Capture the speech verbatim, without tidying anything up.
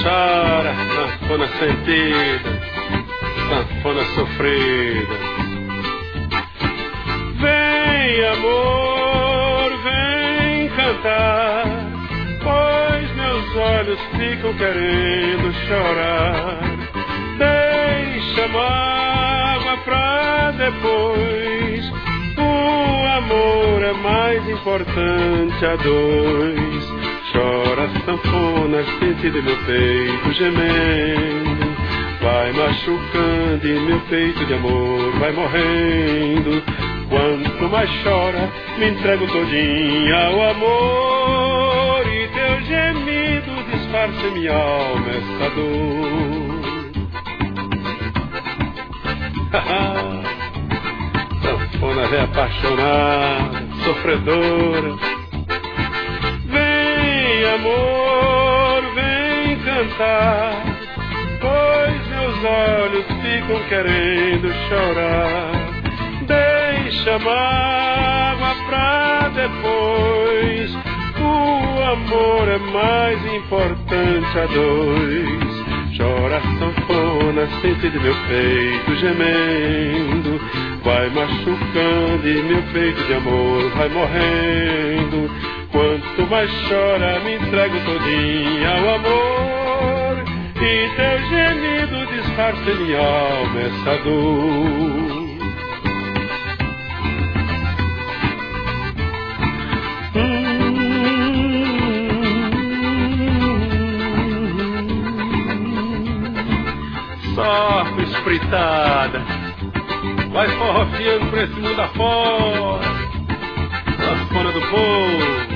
chora, sanfona sentida, sanfona sofrida. Vem, amor, vem cantar, pois meus olhos ficam querendo chorar. Deixa a mágoa pra depois, o amor é mais importante a dois. Chora sanfona sentida em meu peito gemendo, vai machucando e meu peito de amor vai morrendo. Quanto mais chora, me entrego todinha ao amor, e teu gemido disfarça minha alma essa dor. Sanfona velha apaixonada, sofredora. Vem, amor, vem cantar, pois meus olhos ficam querendo chorar. Deixa a mágoa pra depois, o amor é mais importante a dois. Chora sanfona sentida em meu peito gemendo, vai machucando e meu peito de amor vai morrendo. Quanto mais chora, me entrego todinha ao amor, e teu gemido disfarça em minha alma essa dor. Só espritada, vai forrofiando por esse mundo afora, sanfona do povo.